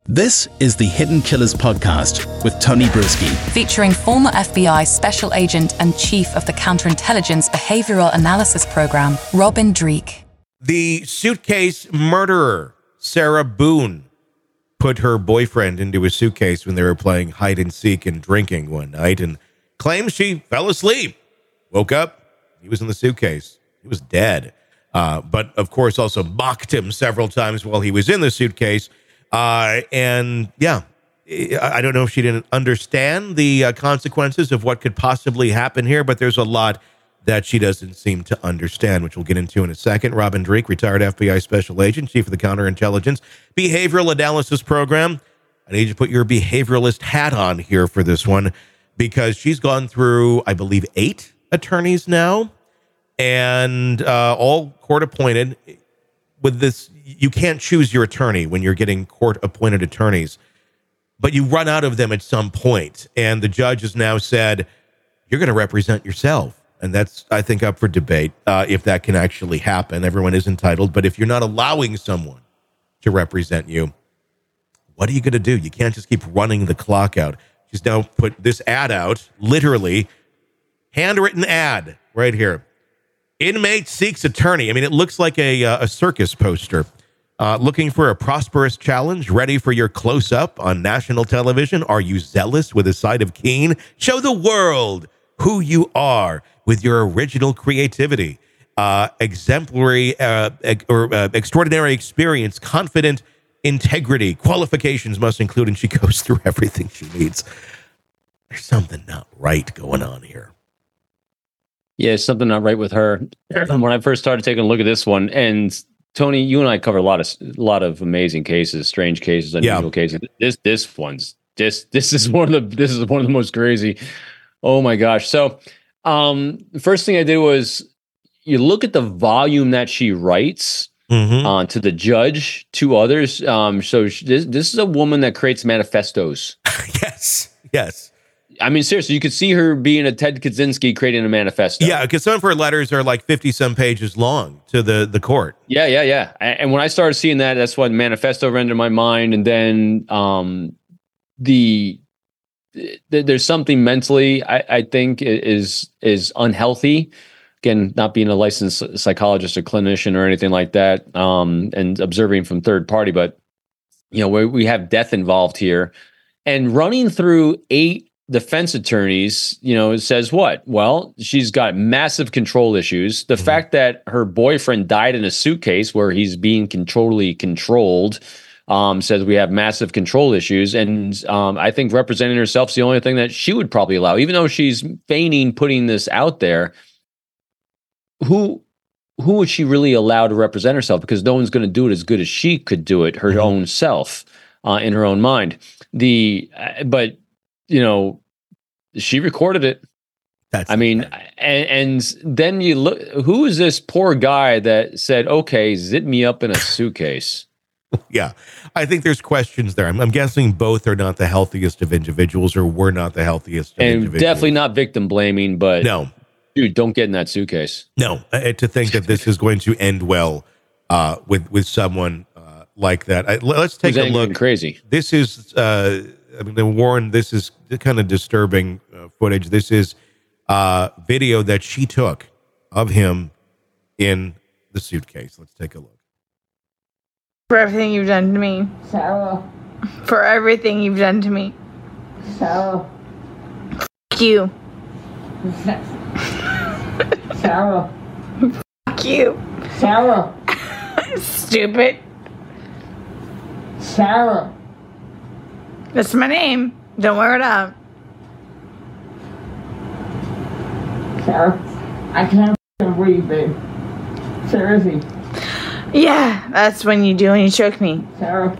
This is the Hidden Killers podcast with Tony Brueski, featuring former FBI Special Agent and Chief of the Counterintelligence Behavioral Analysis Program, Robin Dreeke. The suitcase murderer, Sarah Boone, put her boyfriend into a suitcase when they were playing hide and seek and drinking one night and claims she fell asleep. Woke up, he was in the suitcase. He was dead. But, of course, also mocked him several times while he was in the suitcase. I don't know if she didn't understand the consequences of what could possibly happen here, but there's a lot that she doesn't seem to understand, which we'll get into in a second. Robin Dreeke, retired FBI Special Agent, Chief of the Counterintelligence Behavioral Analysis Program. I need you to put your behavioralist hat on here for this one, because she's gone through, I believe, 8 attorneys now, and all court-appointed. With this, you can't choose your attorney when you're getting court-appointed attorneys, but you run out of them at some point, and the judge has now said, you're going to represent yourself, and that's, I think, up for debate if that can actually happen. Everyone is entitled, but if you're not allowing someone to represent you, what are you going to do? You can't just keep running the clock out. She's now put this ad out, literally, handwritten ad right here. Inmate seeks attorney. I mean, it looks like a circus poster. Looking for a prosperous challenge? Ready for your close-up on national television? Are you zealous with a side of keen? Show the world who you are with your original creativity. Exemplary or extraordinary experience, confident integrity. Qualifications must include, and she goes through everything she needs. There's something not right going on here. Yeah, something not right with her. When I first started taking a look at this one, and Tony, you and I cover a lot of amazing cases, strange cases, unusual cases. This is one of the most crazy. Oh my gosh! So, the first thing I did was you look at the volume that she writes to the judge, to others. This is a woman that creates manifestos. Yes. I mean, seriously, you could see her being a Ted Kaczynski creating a manifesto. Yeah, because some of her letters are like 50-some pages long to the court. Yeah. And when I started seeing that, that's what manifesto rendered my mind. And then there's something mentally I think is unhealthy. Again, not being a licensed psychologist or clinician or anything like that, and observing from third party, but we have death involved here, and running through 8 defense attorneys, it says what? Well, she's got massive control issues. The fact that her boyfriend died in a suitcase where he's being controlled says we have massive control issues. And I think representing herself is the only thing that she would probably allow, even though she's feigning putting this out there. Who would she really allow to represent herself? Because no one's going to do it as good as she could do it, her own self, in her own mind. She recorded it. And then you look, who is this poor guy that said, okay, zip me up in a suitcase? Yeah, I think there's questions there. I'm guessing both are not the healthiest of individuals, or were not the healthiest of individuals. And definitely not victim blaming, but no, dude, don't get in that suitcase. No, to think that this is going to end well with someone like that. Let's take a look. Crazy. This is, Warren, this is kind of disturbing footage. This is video that she took of him in the suitcase. Let's take a look. For everything you've done to me. Sarah. For everything you've done to me. Sarah. F*** you. Sarah. F*** you. Sarah. Stupid. Sarah. That's my name. Don't wear it up. Sarah. I can't breathe, babe. Seriously. Yeah, that's when you do and you choke me. Sarah.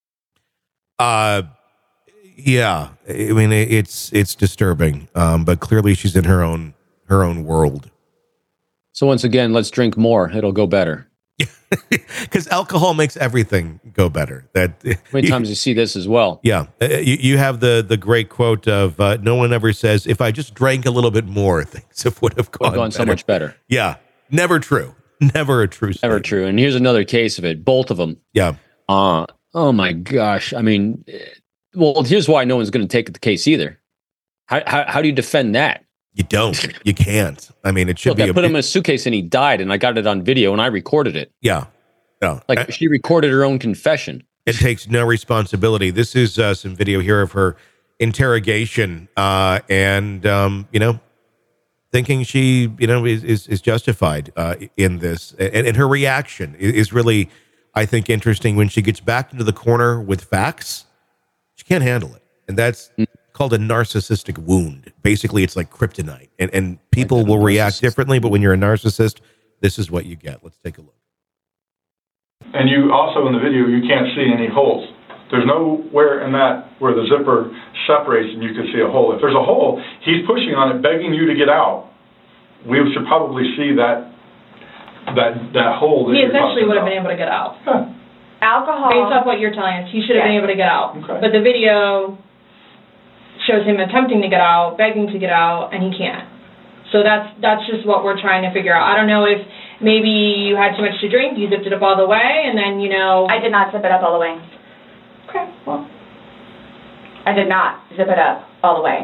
Yeah. I mean, it's disturbing. But clearly she's in her own world. So once again, let's drink more. It'll go better. Because alcohol makes everything go better. How many times you see this as well? Yeah. You have the great quote of no one ever says, if I just drank a little bit more, things would have gone so much better. Yeah. Never true. Never a true story. Never true. And here's another case of it. Both of them. Yeah. Oh my gosh. I mean, well, here's why no one's going to take the case either. How do you defend that? You don't. You can't. I mean, it should be. I put him in a suitcase and he died, and I got it on video and I recorded it. Yeah. No. Like she recorded her own confession. It takes no responsibility. This is some video here of her interrogation, and thinking she, is justified in this, and her reaction is really, I think, interesting when she gets back into the corner with facts. She can't handle it, and that's called a narcissistic wound. Basically, it's like kryptonite, and people will react differently. But when you're a narcissist, this is what you get. Let's take a look. And you also, in the video, you can't see any holes. There's nowhere in that where the zipper separates and you can see a hole. If there's a hole, he's pushing on it, begging you to get out. We should probably see that hole. He essentially would have been able to get out. Yeah. Alcohol. Based off what you're telling us, he should have been able to get out. Okay. But the video shows him attempting to get out, begging to get out, and he can't. So that's just what we're trying to figure out. I don't know if maybe you had too much to drink, you zipped it up all the way, and then, I did not zip it up all the way. Okay, well. I did not zip it up all the way.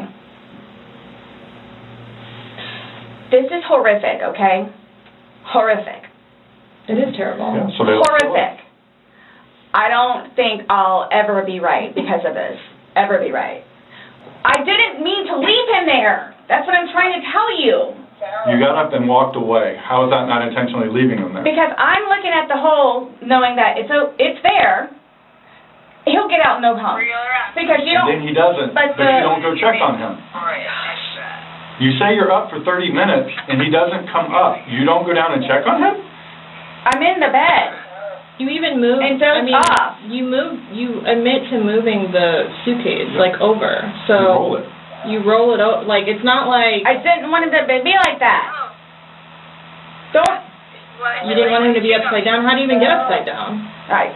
This is horrific, okay? Horrific. It is terrible. Yeah, horrific. I don't think I'll ever be right because of this. Ever be right. I didn't mean to leave him there. That's what I'm trying to tell you. You got up and walked away. How is that not intentionally leaving him there? Because I'm looking at the hole, knowing that it's there. He'll get out no problem. Because you don't. And then he doesn't. But you don't go check on him. You say you're up for 30 minutes and he doesn't come up. You don't go down and check on him? I'm in the bed. You even moved. And off. You admit to moving the suitcase over. So you roll it. You roll it out. Like, it's not like. I didn't want him to be like that. Don't. You didn't want him to be upside down. How do you even get upside down? Right.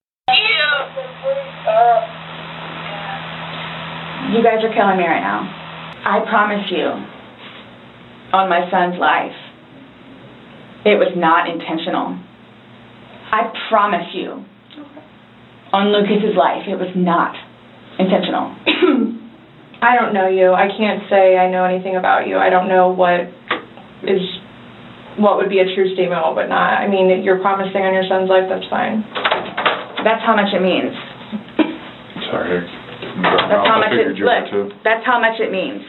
You guys are killing me right now. I promise you, on my son's life, it was not intentional. I promise you, on Lucas's life, it was not intentional. I don't know you. I can't say I know anything about you. I don't know what would be a true statement, what would not. I mean, you're promising on your son's life, that's fine. That's how much it means. Sorry. That's how much it look. That's how much it means.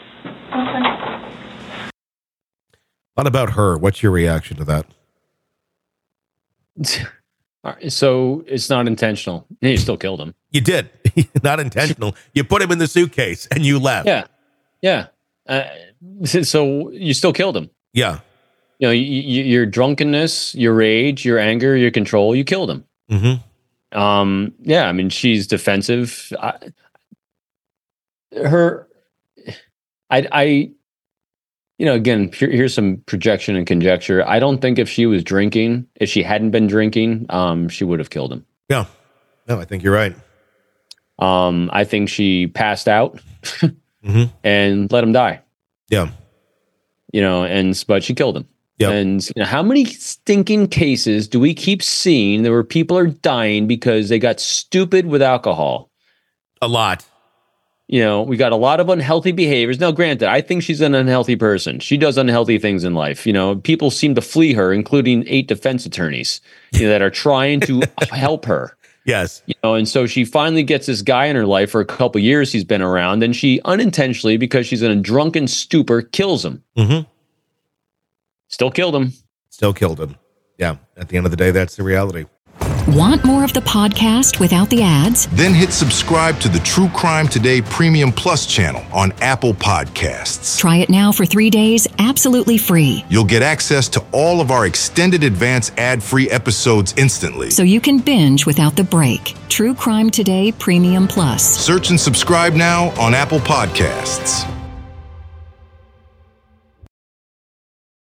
Okay. What about her? What's your reaction to that? So it's not intentional. You still killed him. You did. Not intentional. You put him in the suitcase and you left. Yeah. So you still killed him. Yeah. Your drunkenness, your rage, your anger, your control, you killed him. Mm-hmm. Yeah, I mean, she's defensive. Again, here's some projection and conjecture. I don't think if she hadn't been drinking, she would have killed him. Yeah. No, I think you're right. I think she passed out and let him die. Yeah. But she killed him. Yep. And how many stinking cases do we keep seeing where people are dying because they got stupid with alcohol? A lot. We got a lot of unhealthy behaviors. Now, granted, I think she's an unhealthy person. She does unhealthy things in life. People seem to flee her, including 8 defense attorneys that are trying to help her. Yes. And so she finally gets this guy in her life for a couple years he's been around, and she unintentionally, because she's in a drunken stupor, kills him. Mm-hmm. Still killed him. Yeah. At the end of the day, that's the reality. Want more of the podcast without the ads? Then hit subscribe to the True Crime Today Premium Plus channel on Apple Podcasts. Try it now for 3 days, absolutely free. You'll get access to all of our extended advance ad-free episodes instantly. So you can binge without the break. True Crime Today Premium Plus. Search and subscribe now on Apple Podcasts.